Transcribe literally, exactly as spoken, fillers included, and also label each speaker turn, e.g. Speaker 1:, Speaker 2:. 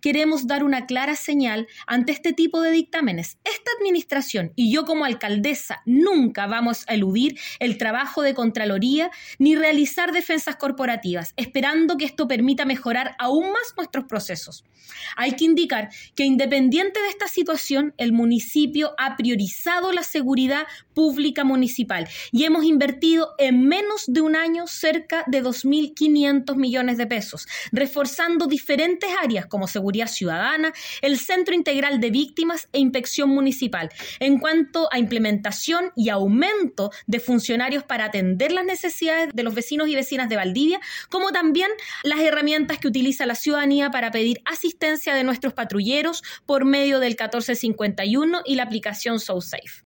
Speaker 1: queremos dar una clara señal ante este tipo de dictámenes. Esta administración y yo como alcaldesa nunca vamos a eludir el trabajo de Contraloría ni realizar defensas corporativas, esperando que esto permita mejorar aún más nuestros procesos. Hay que indicar que independiente de esta situación, el municipio ha priorizado la seguridad pública municipal y hemos invertido en menos de un año cerca de dos mil quinientos millones de pesos, reforzando diferentes áreas como seguridad ciudadana, el Centro Integral de Víctimas e Inspección Municipal, en cuanto a implementación y aumento de funcionarios para atender las necesidades de los vecinos y vecinas de Valdivia, como también las herramientas que utiliza la ciudadanía para pedir asistencia de nuestros patrulleros por medio del catorce cincuenta y uno y la aplicación SoSafe.